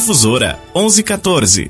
Difusora 1114.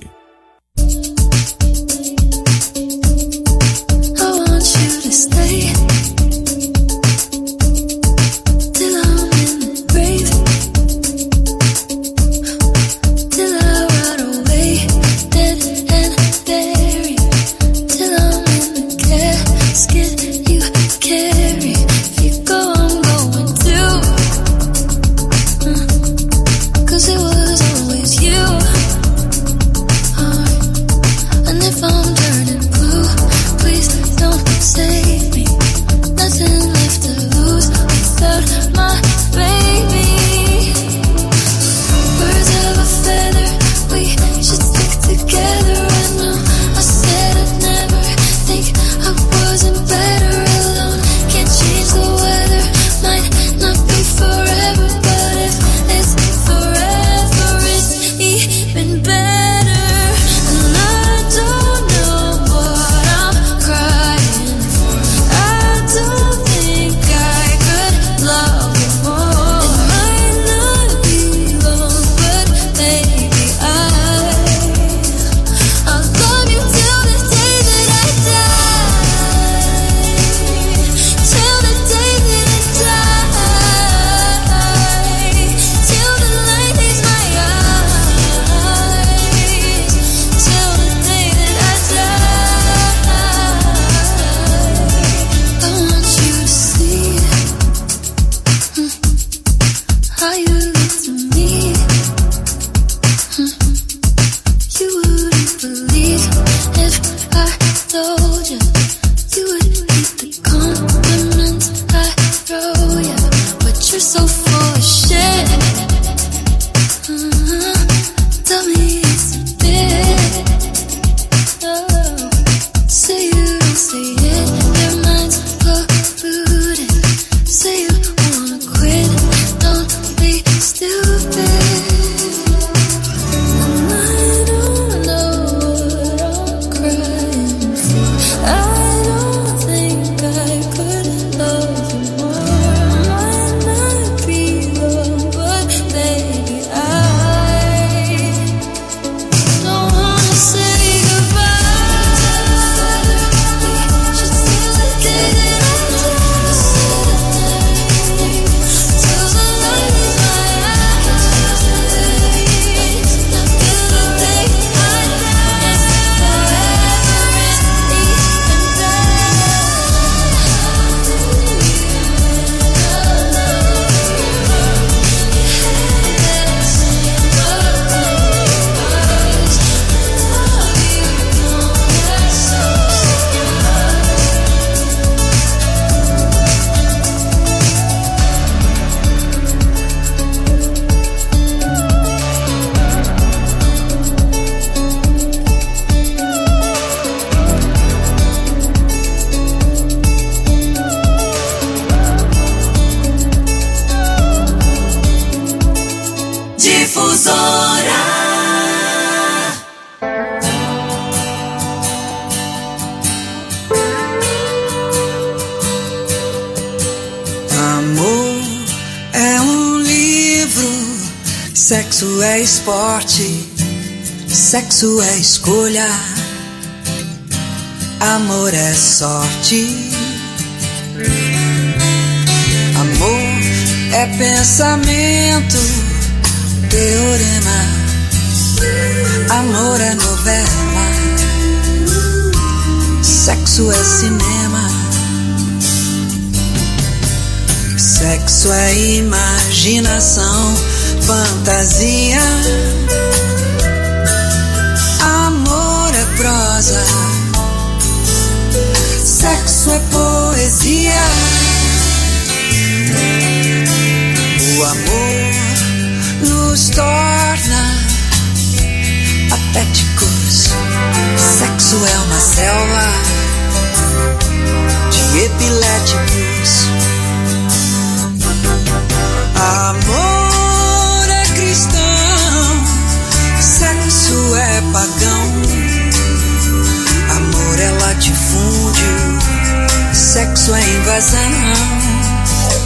Sexo é esporte, sexo é escolha, amor é sorte. Amor é pensamento, teorema, amor é novela, sexo é cinema, sexo é imaginação, fantasia, amor é prosa, sexo é poesia. O amor nos torna patéticos, sexo é uma selva de epiléticos. Amor é cristão, sexo é pagão. Amor é latifúndio, sexo é invasão.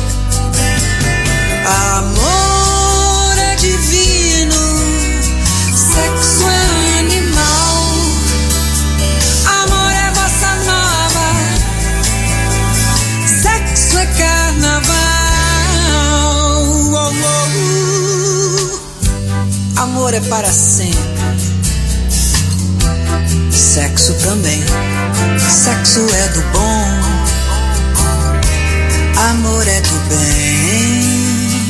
Amor é divino, para sempre. Sexo também, sexo é do bom, amor é do bem.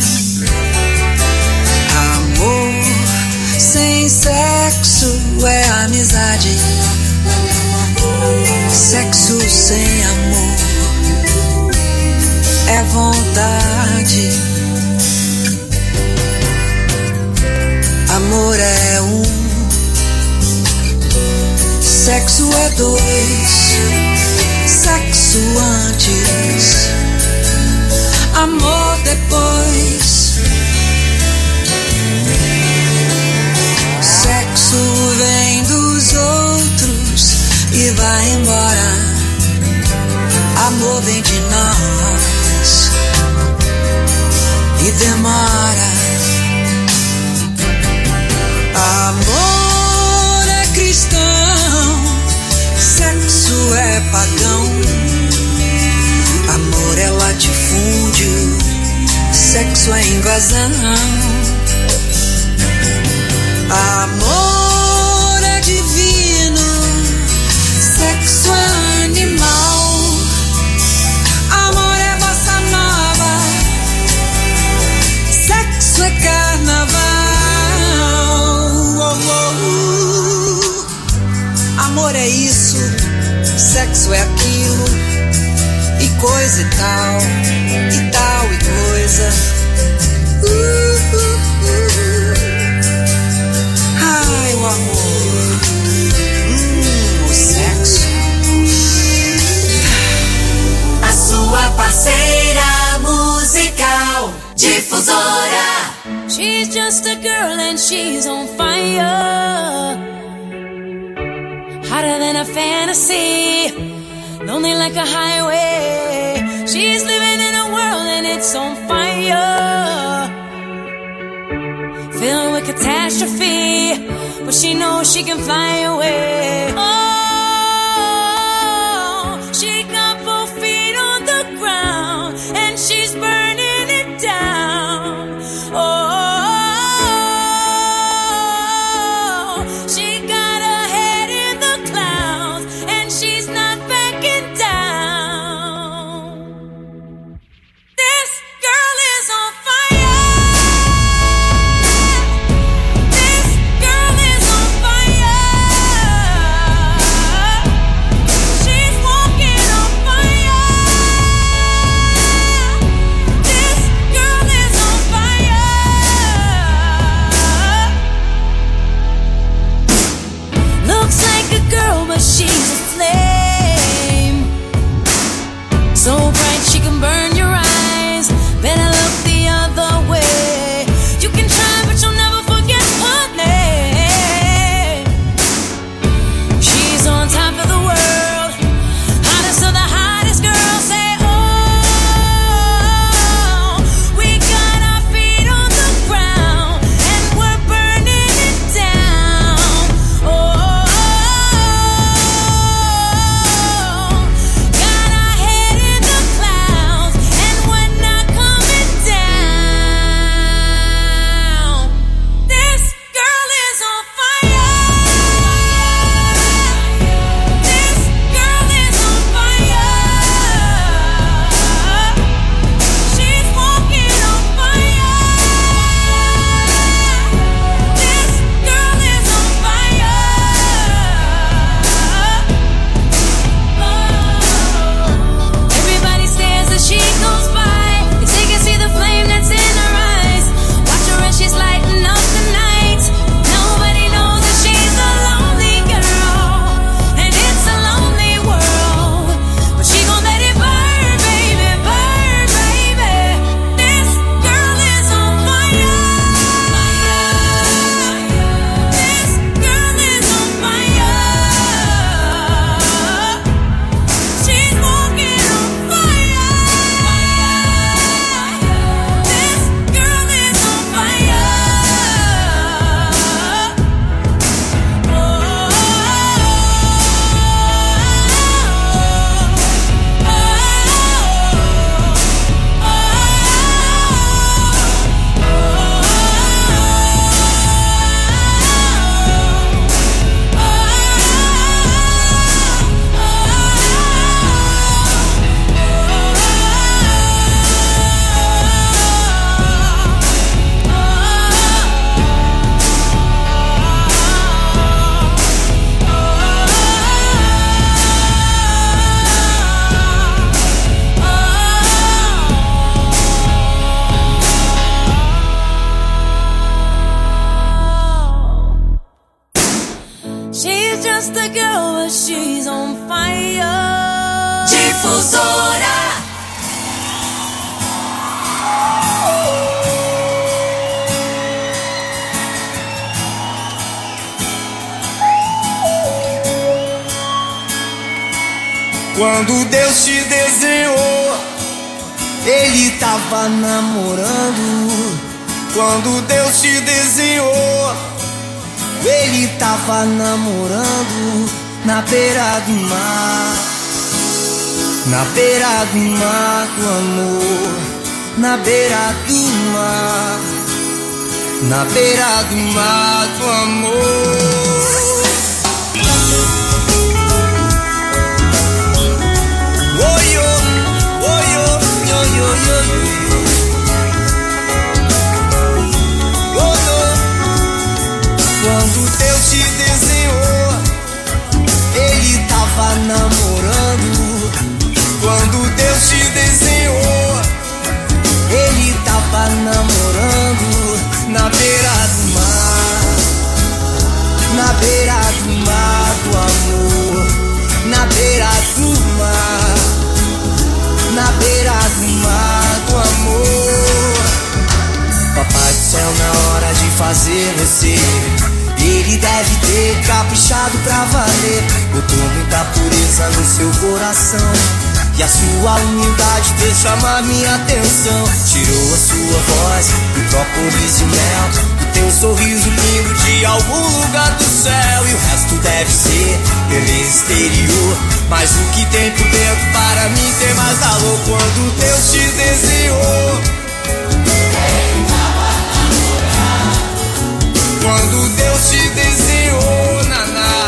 Amor sem sexo é amizade. Sexo sem amor é vontade. Amor é um, sexo é dois, sexo antes, amor depois. Sexo vem dos outros e vai embora. Amor vem de nós e demora. Amor é cristão, sexo é pagão. Amor é latifúndio, sexo é invasão. Amor é divino, sexo é animal. Amor é bossa nova, sexo é carnaval. Amor é isso, sexo é aquilo, e coisa e tal e coisa. Ai, o amor, o sexo. A sua parceira musical, Difusora. She's just a girl and she's on fire, hotter than a fantasy, lonely like a highway. She's living in a world and it's on fire, filled with catastrophe, but she knows she can fly away. Oh, she got both feet on the ground and she's burning it down. Oh, girl, but she's on fire. Difusora. Quando Deus te desenhou, Ele tava namorando. Quando Deus te desenhou, Ele tava namorando. Na beira do mar, na beira do mar do amor. Na beira do mar, na beira do mar do amor. Quando Deus te desenhou, Ele tava namorando. Quando Deus te desenhou, Ele tava namorando. Na beira do mar, na beira do mar do amor. Na beira do mar, na beira do mar do amor. Papai do céu, na hora de fazer você, Ele deve ter caprichado pra valer. Botou muita pureza no seu coração, e a sua humildade fez chamar minha atenção. Tirou a sua voz do própolis e mel, do teu sorriso lindo de algum lugar do céu. E o resto deve ser beleza exterior, mas o que tem por dentro para mim tem mais valor. Quando Deus te desenhou, quando Deus te desenhou, naná,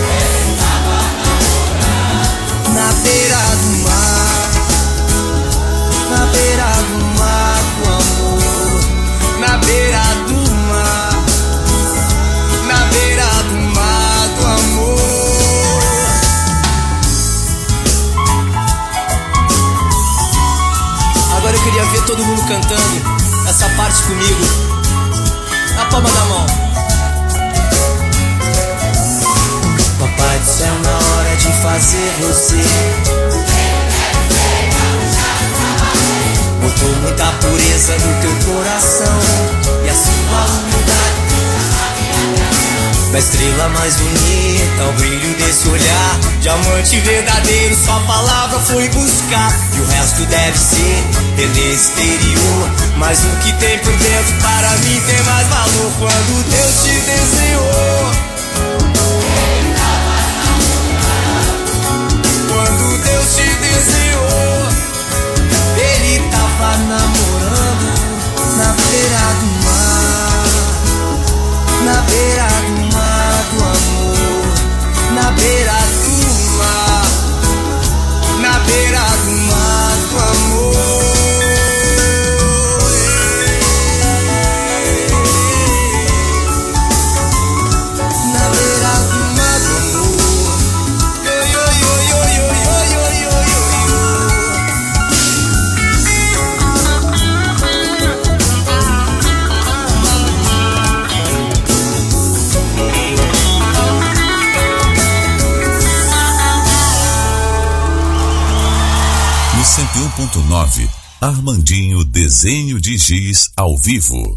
na beira do mar, na beira do mar do amor. Na beira do mar, na beira do mar do amor. Agora eu queria ver todo mundo cantando essa parte comigo, na palma da mão. Papai do céu, na hora de fazer você, botou muita pureza no teu coração, e a sua humildade da estrela mais bonita, o brilho desse olhar, diamante verdadeiro, sua palavra foi buscar. E o resto deve ser beleza exterior, mas o que tem por dentro para mim tem mais valor. Quando Deus te desenhou, quando Deus te desenhou, Ele tava namorando. Na beira do mar, na beira do mar do amor. Na beira do mar, na beira do mar do amor. Na beira do mar do amor. No 101.9, Armandinho Desenho de Giz ao vivo.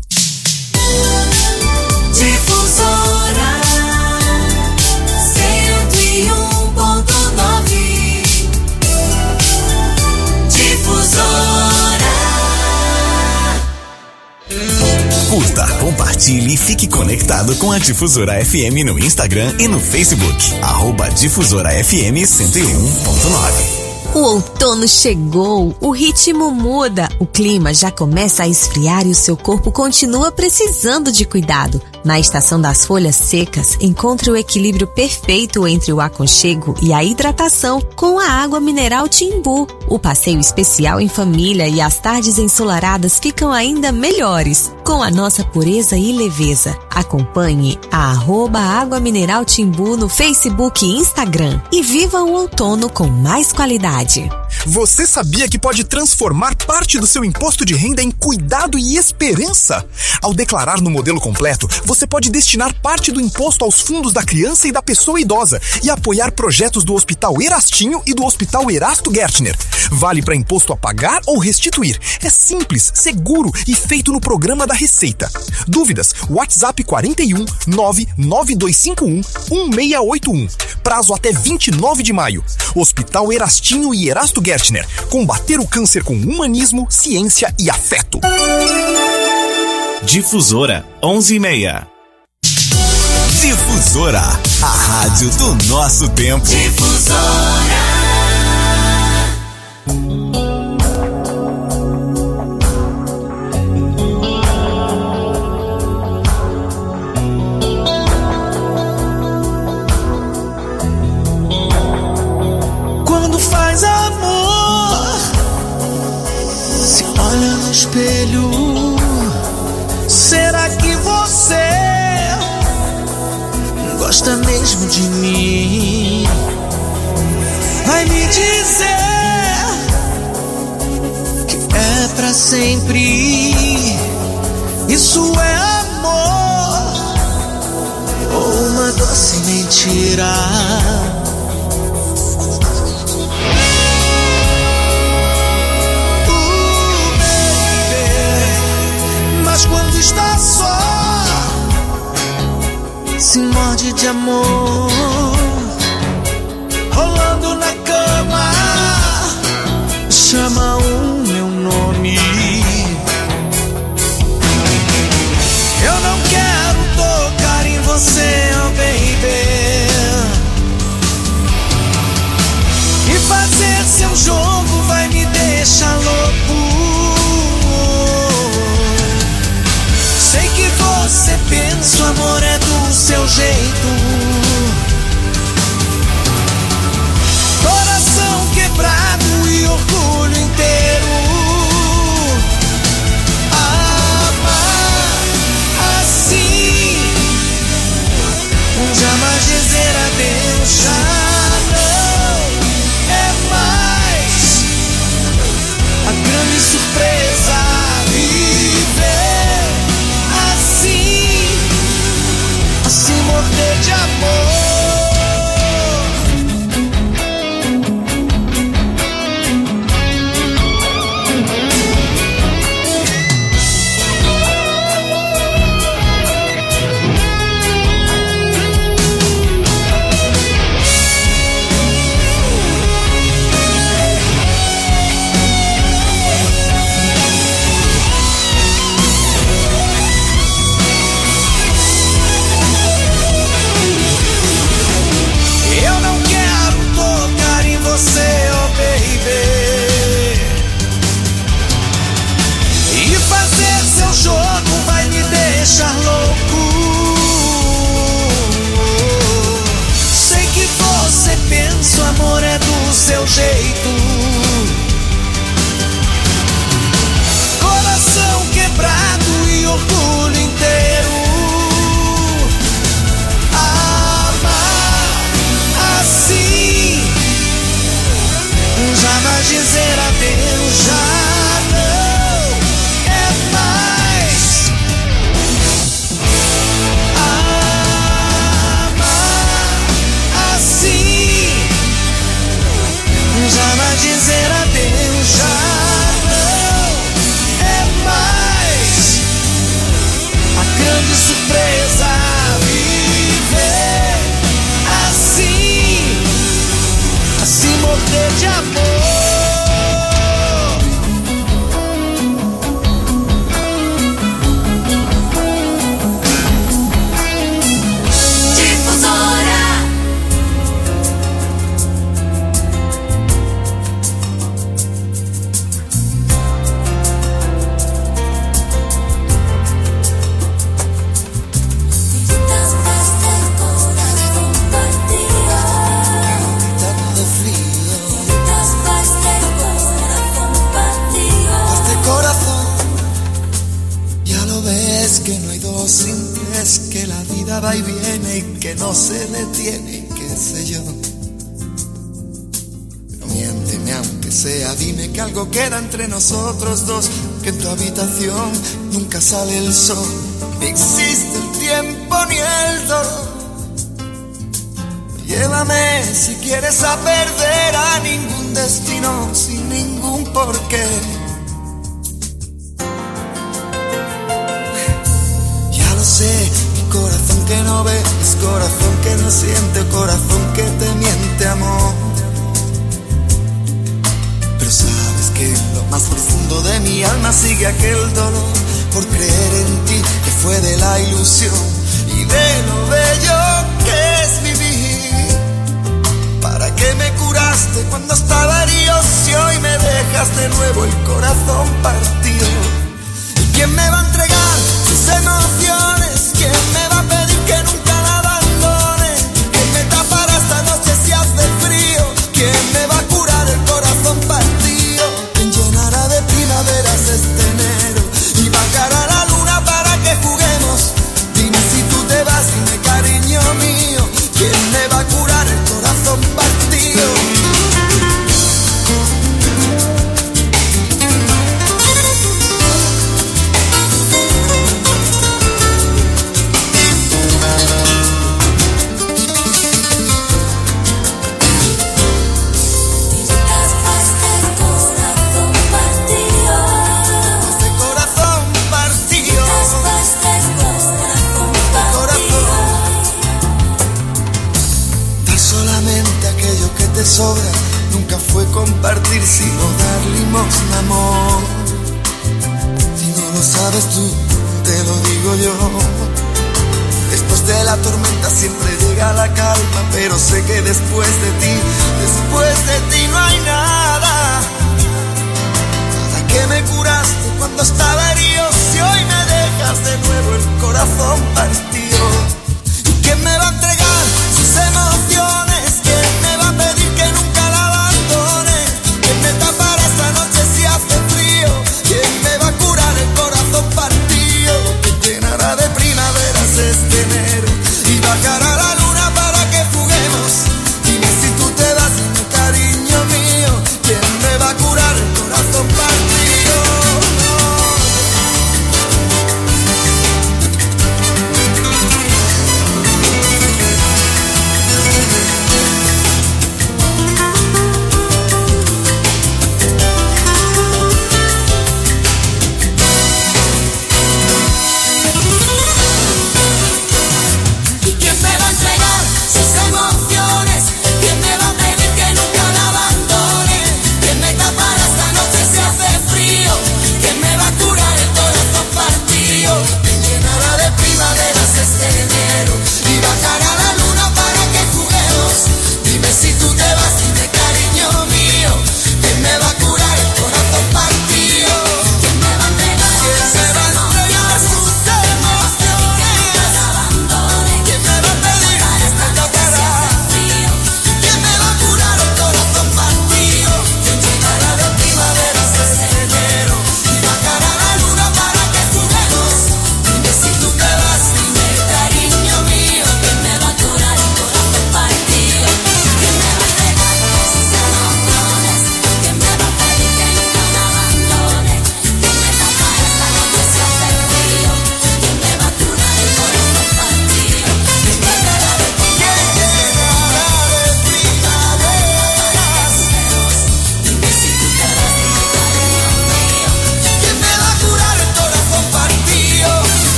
Difusora 101.9. Difusora. Curta, compartilhe e fique conectado com a Difusora FM no Instagram e no Facebook. @Difusora FM 101.9. O outono chegou, o ritmo muda, o clima já começa a esfriar e o seu corpo continua precisando de cuidado. Na estação das folhas secas, encontre o equilíbrio perfeito entre o aconchego e a hidratação com a água mineral Timbu. O passeio especial em família e as tardes ensolaradas ficam ainda melhores. com a nossa pureza e leveza. Acompanhe a @Água Mineral Timbu no Facebook e Instagram e viva o outono com mais qualidade. Você sabia que pode transformar parte do seu imposto de renda em cuidado e esperança? Ao declarar no modelo completo, você pode destinar parte do imposto aos fundos da criança e da pessoa idosa e apoiar projetos do Hospital Erastinho e do Hospital Erasto Gertner. Vale para imposto a pagar ou restituir. É simples, seguro e feito no programa da Receita. Dúvidas? WhatsApp 41 99251 1681. Prazo até 29 de maio. Hospital Erastinho e Erasto Gertner. Combater o câncer com humanismo, ciência e afeto. Difusora 11:30. Difusora, a rádio do nosso tempo. Difusora. Quando faz amor, se olha no espelho, será que você gosta mesmo de mim? Vai me dizer que é pra sempre. Isso é amor ou uma doce mentira? Mas quando está só, se morde de amor, rolando na cama, chama o meu nome. Eu não quero tocar em você, oh baby, e fazer seu jogo vai me deixar louco. Sei que você pensa, o amor é do seu jeito. Coração quebrado e orgulho inteiro. Amar assim, jamais dizer adeus, já não é mais a grande surpresa. Viver se morder de amor. O amor é do seu jeito. Coração quebrado e orgulho inteiro. Amar assim, jamais dizer adeus, já não é mais. Amar assim, jamais dizer adeus, já não é mais a grande surpresa. Viver assim, assim morder de amor. Frío. no se detiene, qué sé yo. Pero miénteme aunque sea, dime que algo queda entre nosotros dos, que en tu habitación nunca sale el sol, ni existe el tiempo ni el dolor. Llévame si quieres a perder a ningún destino sin ningún porqué. Ya lo sé, mi corazón que no ve es corazón que no siente, corazón que te miente, amor. Pero sabes que en lo más profundo de mi alma sigue aquel dolor por creer en ti, que fue de la ilusión y de lo bello que es vivir. ¿Para qué me curaste cuando estaba herido si hoy me dejas de nuevo el corazón partido? ¿Y quién me va a entregar sus emociones? ¿Quién me va a pedir que nunca la abandone? ¿Quién me tapará esta noche si hace frío? ¿Quién me va a curar el corazón partido? ¿Quién llenará de primaveras este enero y bajará la luna para que juguemos? Dime si tú te vas, dime cariño mío, ¿quién me va a curar el corazón partido? Te sobra, nunca fue compartir sino dar limosna, amor. Si no lo sabes tú, te lo digo yo. Después de la tormenta siempre llega la calma, pero sé que después de ti no hay nada. ¿Para qué me curaste cuando estaba herido si hoy me dejas de nuevo el corazón partido? ¿Y quién me va a entregar sus emociones? ¿Quién me va a pedir que nunca la abandone? ¿Quién me tapará esta noche si hace frío? ¿Quién me va a curar el corazón partido? ¿Quién llenará de primaveras este enero y bajará la luna para que juguemos? Dime si tú te vas, dime cariño mío, ¿quién me va a curar el corazón partido?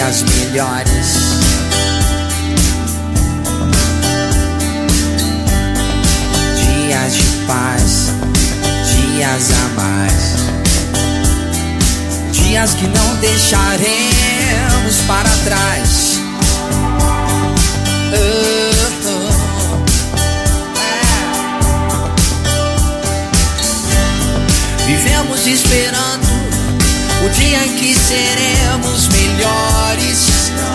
dias melhores. Dias de paz, dias a mais. Dias que não deixaremos para trás. Vivemos esperando o dia em que seremos melhores.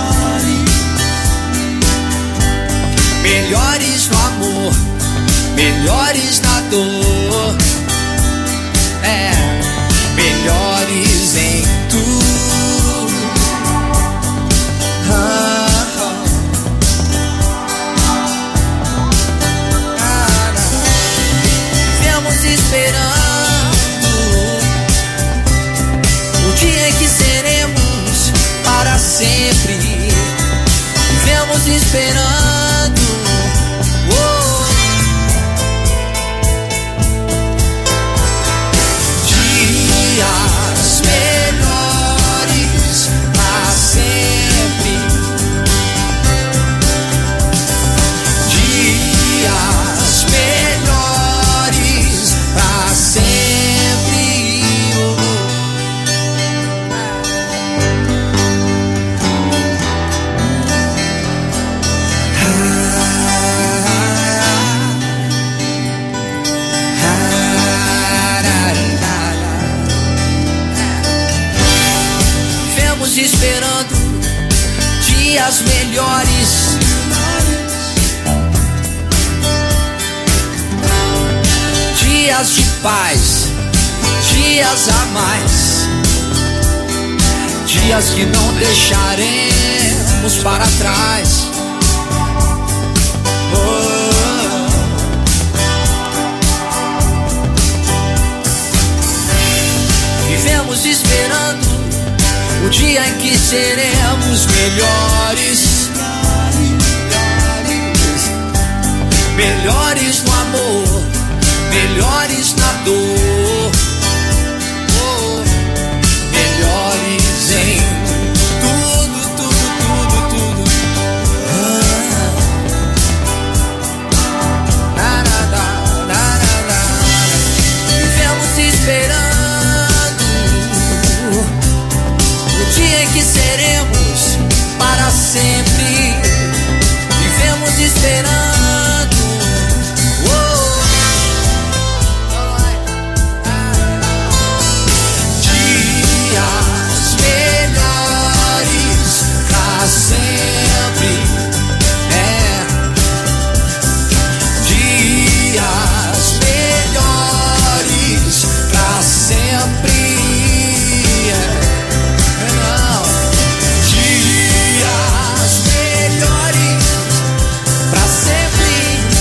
Melhores no amor, melhores na dor. Melhores em tudo. Vivemos esperando o dia em que seremos para sempre. Vivemos esperando dias melhores para sempre. Dias melhores para sempre. Vivemos esperando dias melhores. Dias de paz, dias a mais. Dias que não deixaremos para trás. Vivemos esperando o dia em que seremos melhores. Melhores no amor, melhores na dor. Melhores em tudo, tudo, tudo, tudo. Vivemos esperando o dia em que seremos para sempre. Vivemos esperando dias melhores para sempre. Dias melhores para sempre. Dias melhores pra sempre.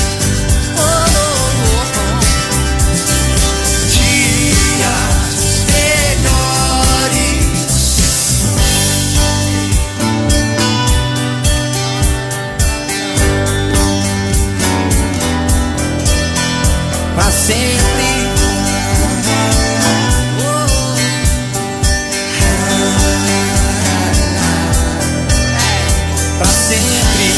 Dias melhores pra sempre. Pra sempre.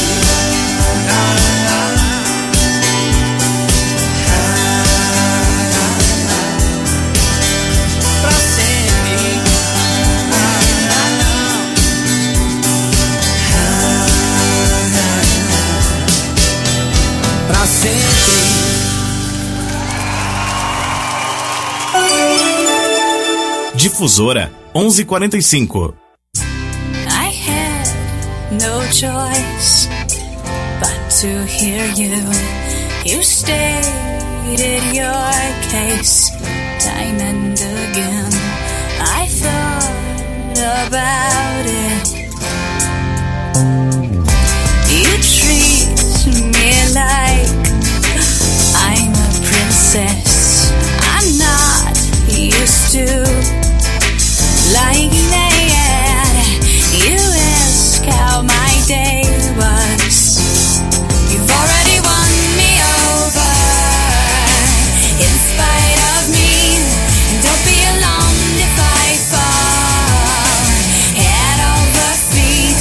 Pra sempre. Pra sempre. Difusora 11:45. I had no choice but to hear you. You stated your case time and again. I thought about it. You treat me like I'm a princess. I'm not used to lying there. You ask how my day was. You've already won me over. In spite of me, don't be alarmed if I fall head over feet.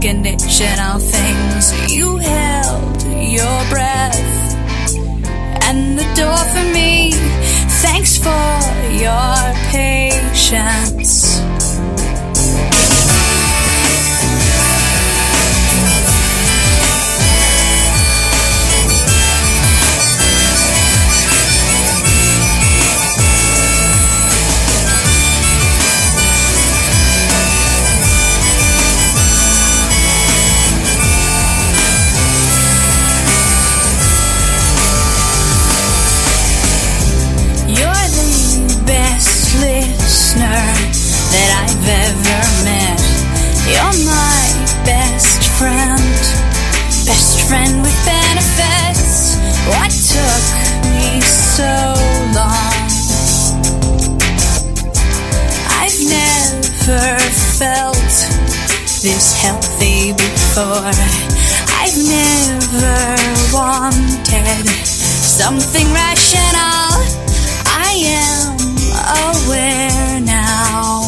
unconditional things. You held your breath and the door for me. Thanks for your patience. That I've ever met. You're my best friend with benefits. What took me so long? I've never felt this healthy before. I've never wanted something rational. I am aware now.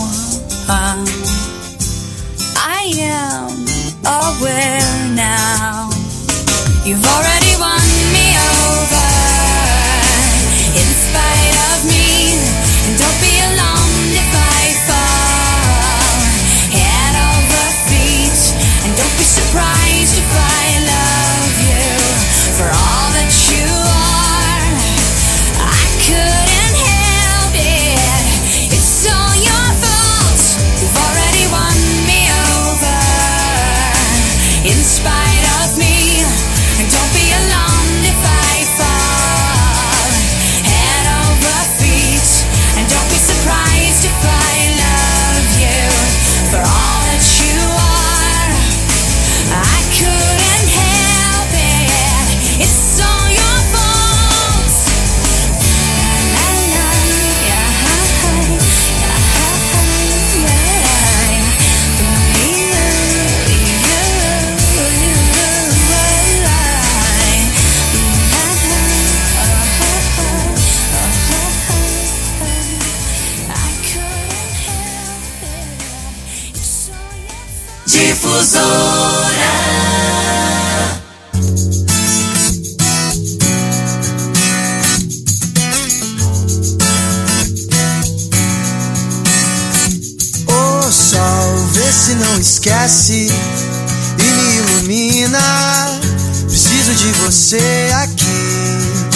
I am aware now. You've already won me over in spite of me. And don't be alarmed if I fall head over feet. And don't be surprised if I love you for all that you are. I couldn't help it. It's all your fault. You've already won me over in spite of me. And don't be alarmed if I fall head over feet. And don't be surprised if I love you for all that you are. I couldn't help it. It's all your fault. La, la, Difusora. O sol, vê se não esquece e me ilumina. Preciso de você aqui.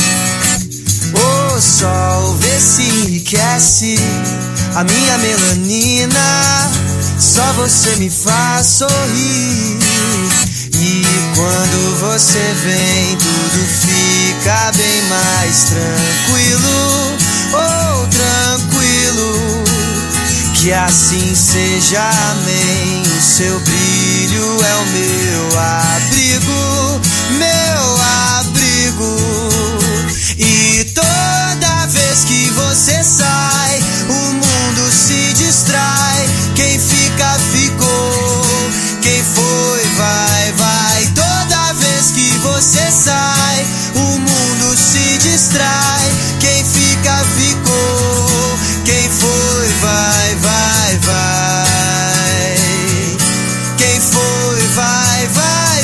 O sol, vê se enriquece a minha melanina. Só você me faz sorrir. E quando você vem, tudo fica bem mais tranquilo. Oh, tranquilo. Que assim seja, amém. O seu brilho é o meu abrigo, meu abrigo. E toda vez que você sai, o mundo se distrai. Quem fica, ficou. Quem foi, vai, vai. Toda vez que você sai, o mundo se distrai. Quem fica, ficou. Quem foi, vai, vai, vai. Quem foi, vai, vai,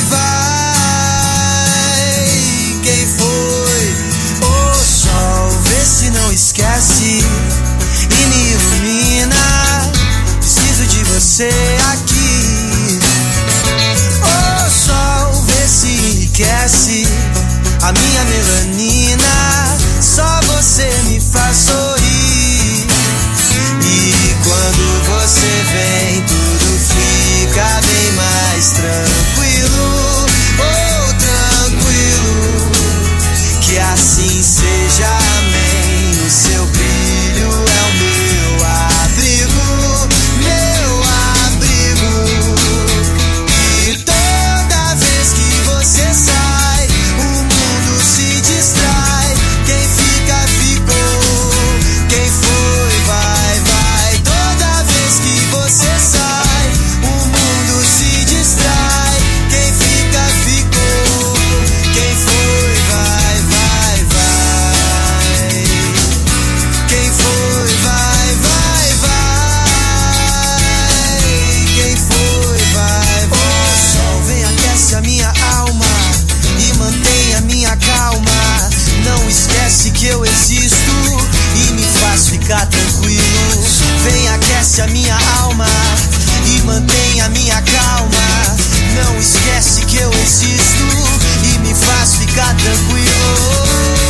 vai. Quem foi? O sol, vê se não esquece e me ilumina. Preciso de você aqui. O sol, vê se enriquece a minha melanina. Só você me faz sorrir. E quando você vem, tudo fica bem mais tranquilo. Oh, tranquilo. Que assim seja, amém. O seu brilho é o meu abrigo, meu abrigo. aquece a minha alma e mantém a minha calma. Não esquece que eu existo e me faz ficar tranquilo.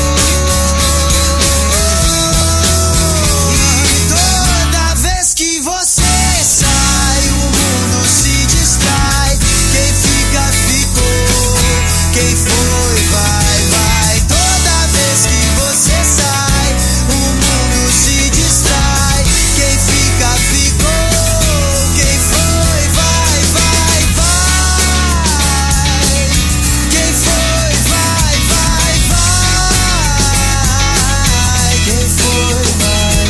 E toda vez que você sai, o mundo se distrai. Quem fica, ficou. Quem foi, vai, vai. Toda vez que você sai, o mundo se distrai. Quem fica, ficou. Quem foi, vai, vai, vai. Quem foi, vai, vai, vai. Quem foi, vai,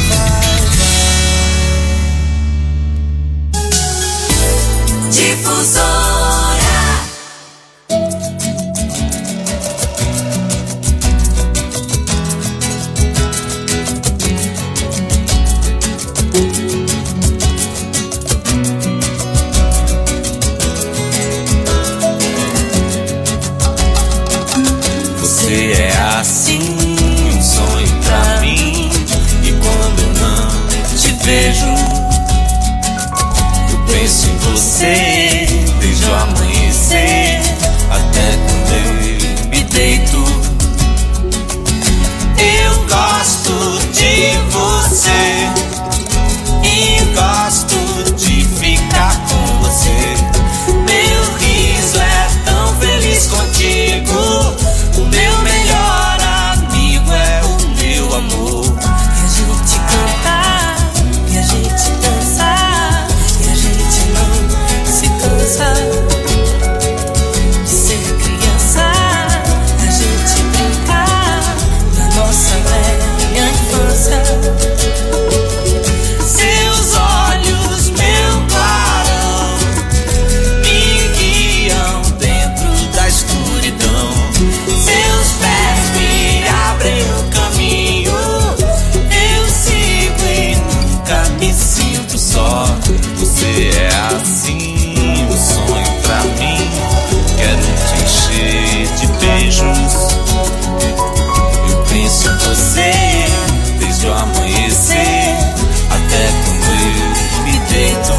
vai, vai. Difusora. Você é assim, um sonho pra mim. E quando eu não te vejo, eu penso em você desde o amanhecer até quando eu me deito. Eu gosto de você e gosto de ficar com você. Meu riso é tão feliz contigo. O meu melhor amigo é o meu amor. E a gente cantar, e a gente dançar, e a gente não se cansa de ser criança. A gente brincar na nossa velha infância. Seus olhos, meu clarão, me guiam dentro da escuridão. Seus pés me abrem o caminho. Eu sigo e nunca me sinto só. Você é assim, um sonho pra mim. Quero te encher de beijos. Eu penso em você desde o amanhecer até quando eu me deito.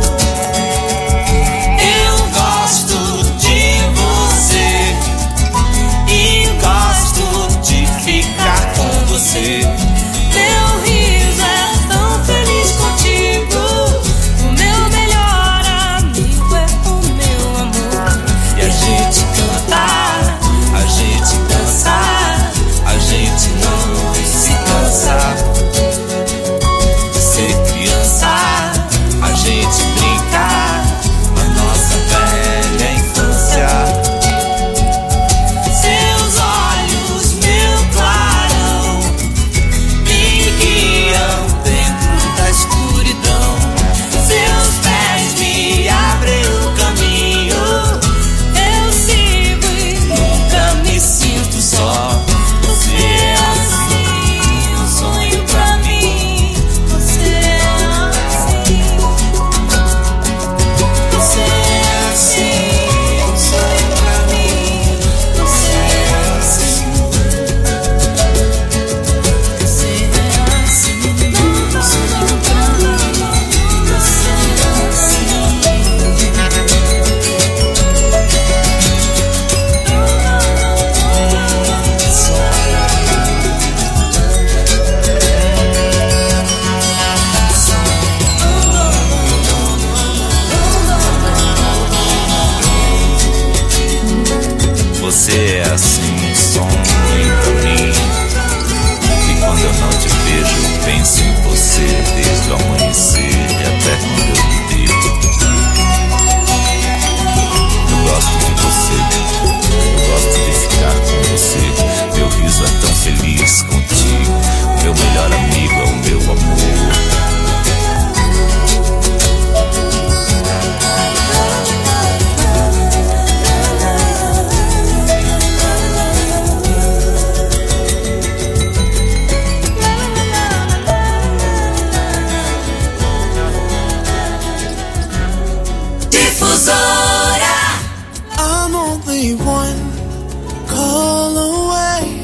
Eu gosto de você e gosto de ficar com você. Meu riso é tão feliz contigo. O meu melhor amigo é o meu amor. E a gente cantar, a gente dançar, a gente não se cansa de ser criança. A gente brincar na nossa velha infância. Seus olhos, meu clarão, me guiam dentro da escuridão. Seus pés me abrem o caminho. Eu sigo e nunca me sinto só. Você é assim, um sonho pra mim. Você é assim. Você é assim, um sonho pra mim. Você é assim. Você é assim, um sonho pra mim. Você é Você é assim, um sonho pra mim. E quando eu não te vejo, eu penso em você desde o amanhecer e até quando eu me deito. Eu gosto de você, eu gosto de ficar com você. Meu riso é tão feliz contigo. O meu melhor amigo é o meu amor. I'm only one call away.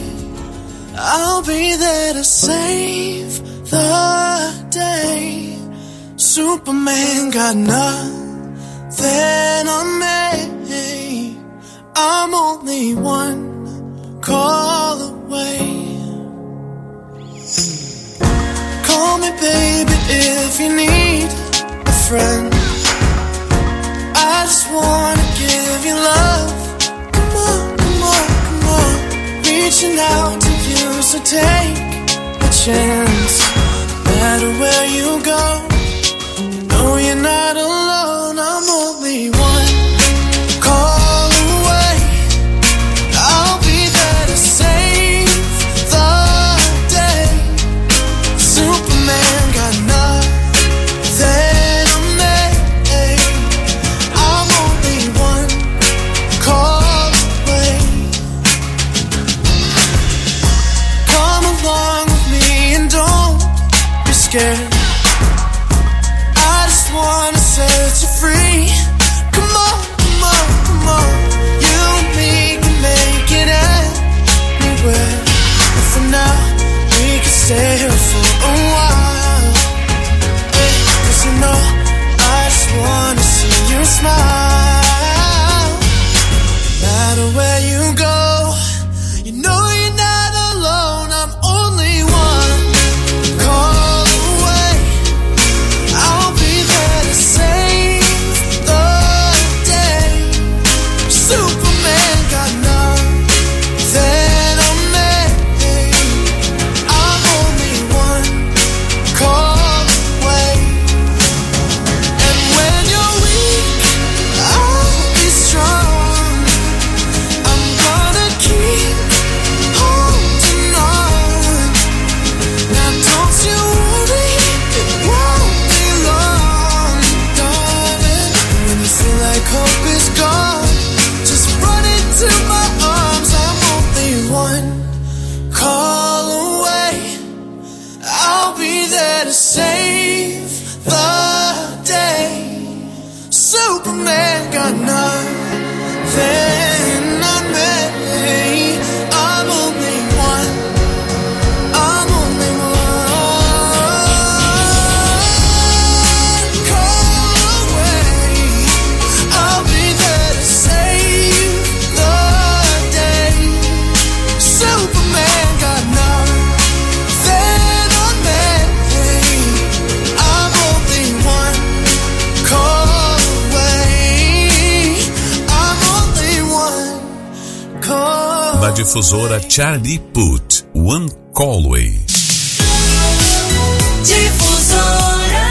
I'll be there to save the day. Superman got nothing on me. I'm only one call away. Call me baby if you need a friend. I just wanna give you love. Come on, come on, come on. Reaching out to you, so take a chance. No matter where you go, no, you're not alone. I'm only one call away. I'll be there to save the day. Superman got nothing on me. I'm only one call away. Come along with me and don't be scared. Wanna set you free. Come on, come on, come on. You and me can make it anywhere. And for now, we can stay here for a while. Hey, 'cause you know, I just wanna see you smile. No matter where you go, you know you're not alone. I'm only one call away. I'll be there to save the day. Superman got nothing on me. I'm only one call away. And when you're weak, I'll be strong. I'm gonna keep holding on. Now don't you worry, it won't be long, darling. When you feel like hope is gone, just run into my arms. I'm only one call away. I'll be there to save the day. Superman got nothing on me. I'm only one. I'm only one call away. I'll be there to save the day. Superman got nothing on me. I'm only one call away. I'm only one call. Da difusora Charlie Puth, One Call Away. Difusora,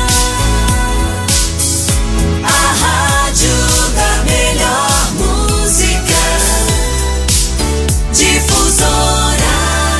a rádio da melhor música. Difusora.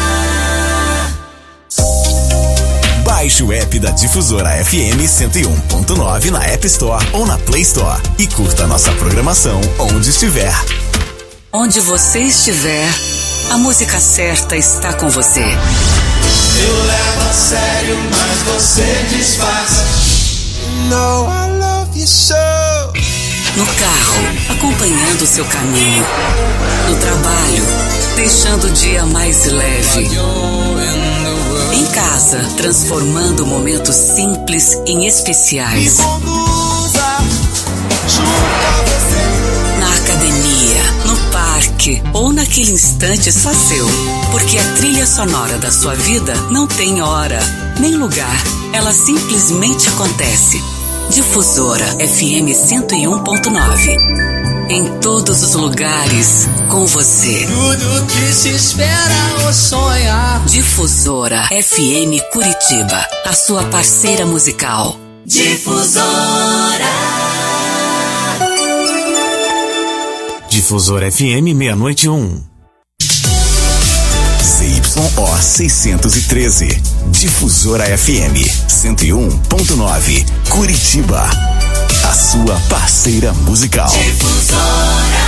Baixe o app da Difusora FM 101.9 na App Store ou na Play Store e curta nossa programação onde estiver. Onde você estiver, a música certa está com você. Eu levo a sério, mas você disfarça. No, I love you so. No carro, acompanhando o seu caminho. No trabalho, deixando o dia mais leve. Em casa, transformando momentos simples em especiais. Conduza junto a você. Na academia, no parque ou naquele instante só seu. Porque a trilha sonora da sua vida não tem hora, nem lugar. Ela simplesmente acontece. Difusora FM 101.9. Em todos os lugares, com você. Tudo que se espera ou sonha. Difusora FM Curitiba, a sua parceira musical. Difusora. Difusora FM, 00:01. CYO 613. Difusora FM 101.9. Curitiba. A sua parceira musical. Difusora.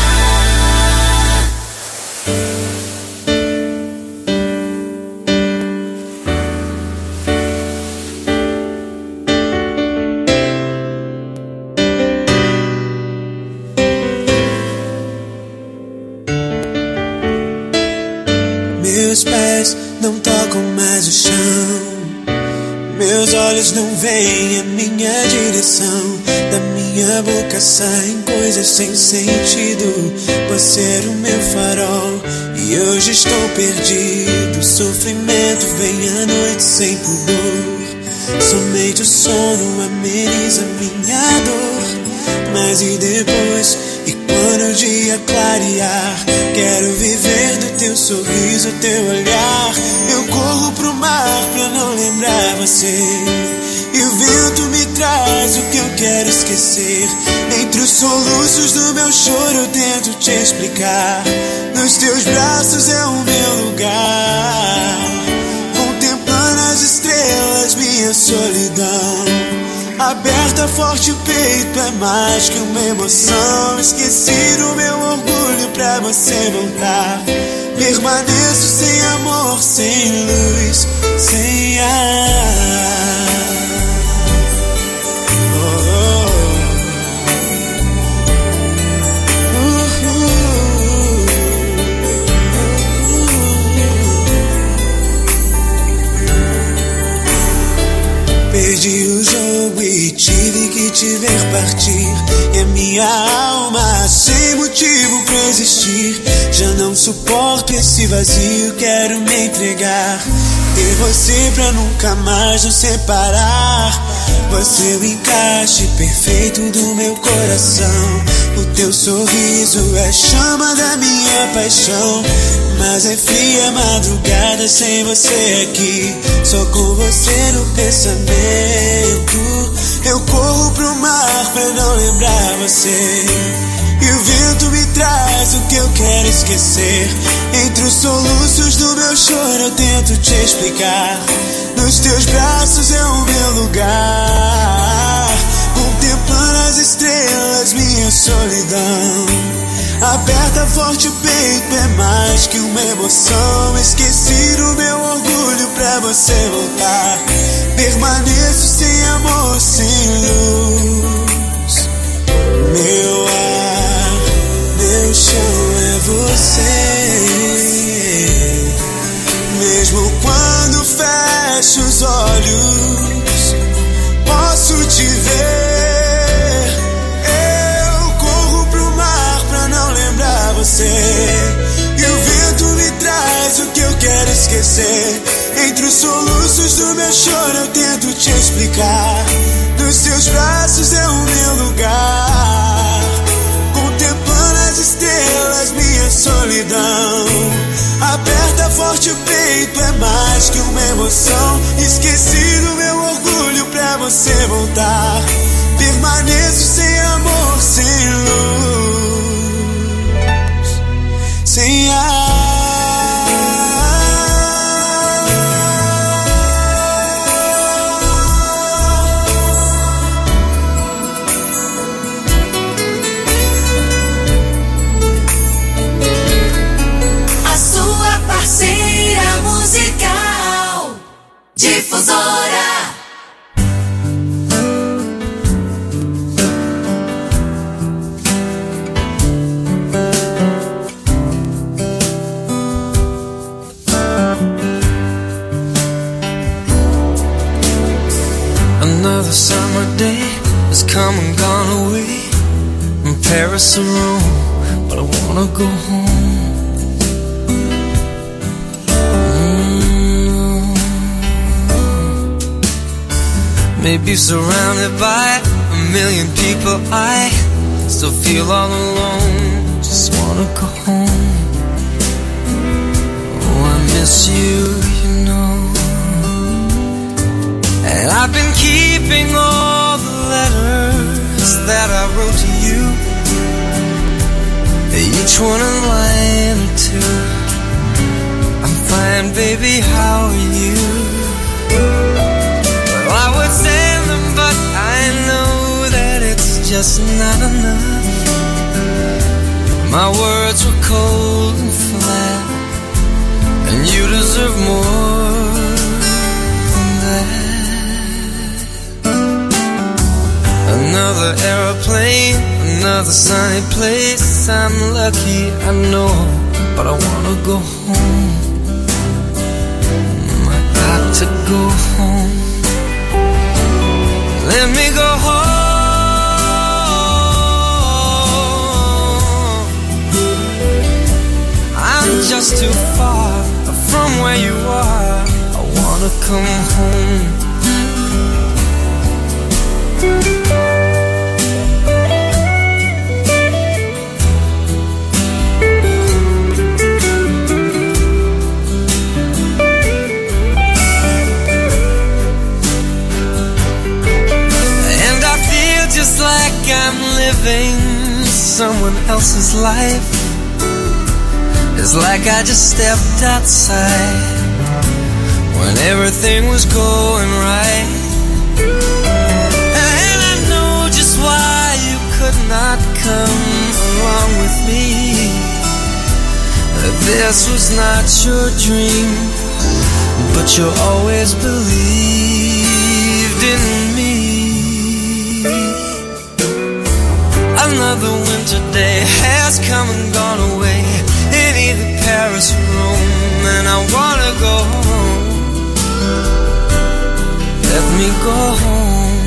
Meus pés não tocam mais o chão. Meus olhos olhos não veem a minha direção. Da minha boca saem coisas sem sentido. Você era o meu farol e hoje estou perdido. O sofrimento vem à noite sem pudor. Somente o sono ameniza minha dor. Mas e depois? E quando o dia clarear? Quero viver do teu sorriso, teu olhar. Eu corro pro mar pra não lembrar você. E o vento me traz o que eu quero esquecer. Entre os soluços do meu choro eu tento te explicar. Nos teus braços é o meu lugar. Contemplando as estrelas, minha solidão. Aberta forte o peito é mais que uma emoção. Esqueci do meu orgulho pra você voltar. Permaneço sem amor, sem luz, sem ar. Perdi o jogo e tive que te ver partir. E a minha alma sem motivo pra existir. Já não suporto esse vazio, quero me entregar. Ter você pra nunca mais nos separar. Você é o encaixe perfeito do meu coração. O teu sorriso é chama da minha paixão. Mas é fria madrugada sem você aqui. Só com você no pensamento. Eu corro pro mar pra não lembrar você. E o vento me traz o que eu quero esquecer. Entre os soluços do meu choro eu tento te explicar. Nos teus braços é o meu lugar. Contemplando as estrelas, minha solidão. Aperta forte o peito, é mais que uma emoção. Esqueci do meu orgulho pra você voltar. Permaneço sem amor, sem luz. Meu ar, meu chão é você. Mesmo quando fecho os olhos, posso te ver. Eu corro pro mar pra não lembrar você. E o vento me traz o que eu quero esquecer. Entre os soluços do meu choro eu tento te explicar. Nos teus braços é o meu lugar. Contemplando as estrelas, minha solidão. Aperta forte o peito, é mais que uma emoção. Esqueci do meu orgulho pra você voltar. Permaneço sem amor, sem luz, sem ar. Parceira musical Difusora. Another summer day has come and gone away. From Paris or Rome, but I wanna go home. Maybe surrounded by a million people, I still feel all alone. Just wanna go home. Oh, I miss you, you know. And I've been keeping all the letters that I wrote to you, each one a line or two. I'm fine, baby, how are you? I would send them, but I know that it's just not enough. My words were cold and flat, and you deserve more than that. Another airplane, another sunny place. I'm lucky, I know, but I wanna go home. I got to go home. it's too far from where you are. I wanna come home. And I feel just like I'm living someone else's life. It's like I just stepped outside when everything was going right. And I know just why you could not come along with me. This was not your dream, but you always believed in me. Another winter day has come and gone away in either Paris or Rome, and I wanna go home. Let me go home.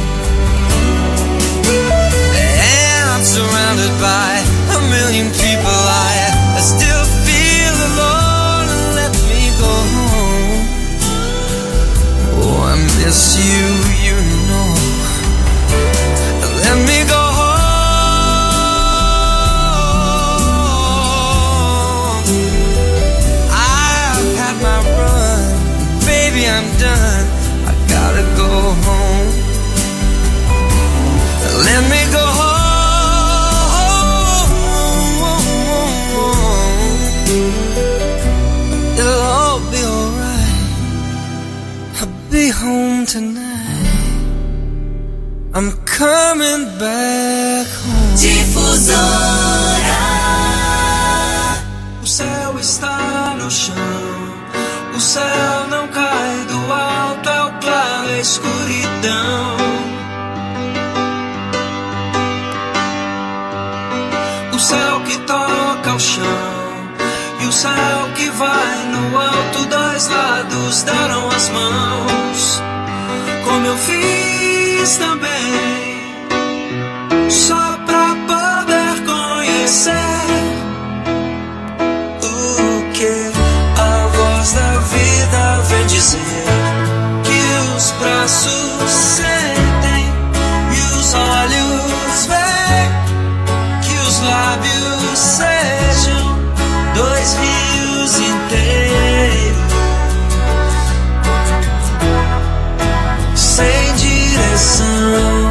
And I'm surrounded by a million people. I still feel alone. Let me go home. Oh, I miss you, you know. Let me go home. I'm done, I gotta go home. Let me go home. It'll all be alright. I'll be home tonight. I'm coming back home. Difusora. O céu está no chão. O céu não cai do alto, é o claro, é a escuridão. O céu que toca o chão e o céu que vai no alto, dois lados deram as mãos, como eu fiz também, só pra poder conhecer o que a voz da vida vem dizer, que os braços sentem e os olhos veem, que os lábios sejam dois rios inteiros, sem direção.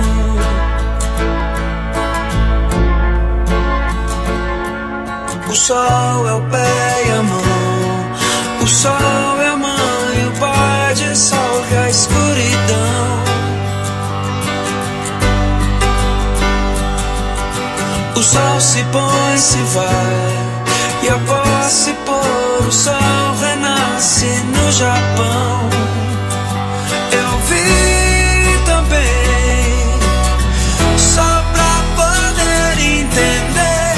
O sol é o pé e a mão, o sol é a mãe, o pai dissolve a escuridão. O sol se põe, se vai, e após se pôr, o sol renasce no Japão. Eu vi também, só pra poder entender.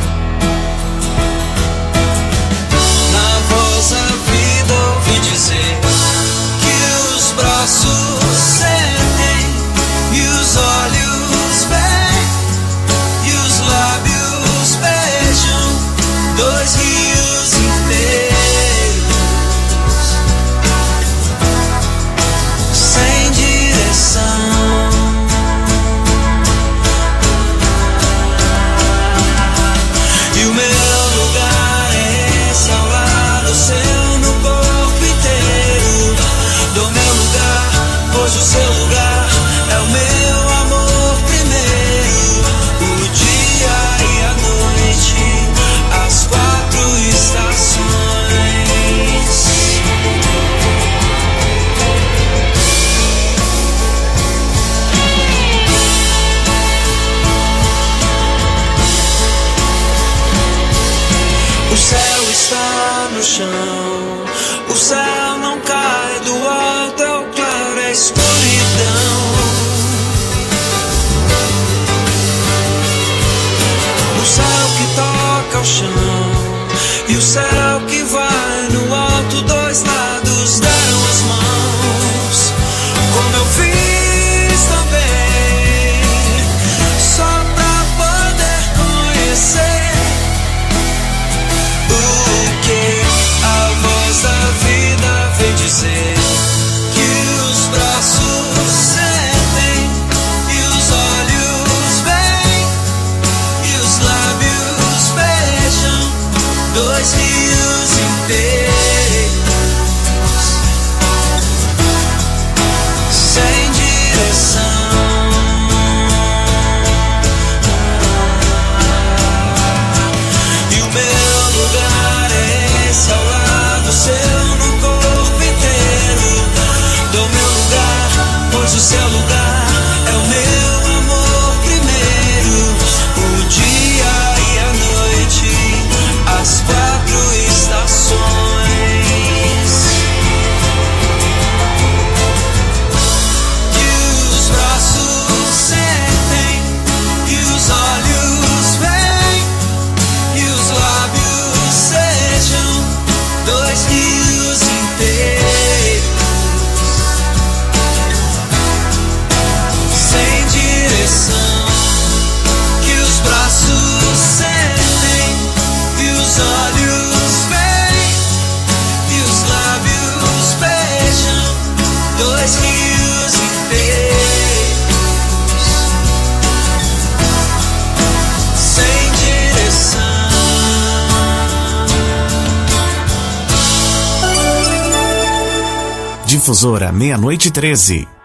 Na voz da vida ouvi dizer que os braços sentem e os olhos veem e os lábios beijam dois rios inteiros, sem direção. E o meu lugar é esse, ao lado seu, no corpo inteiro. Do meu lugar, pois o seu lugar é o meu amor primeiro. O dia e a noite, as quatro estações. O céu está no chão, o céu não cai do alto, é o claro, é a escuridão. O céu que toca o chão e o céu que vai no alto, dois lados deram as mãos, como eu fiz também, só pra poder conhecer o que Difusora, 00:13.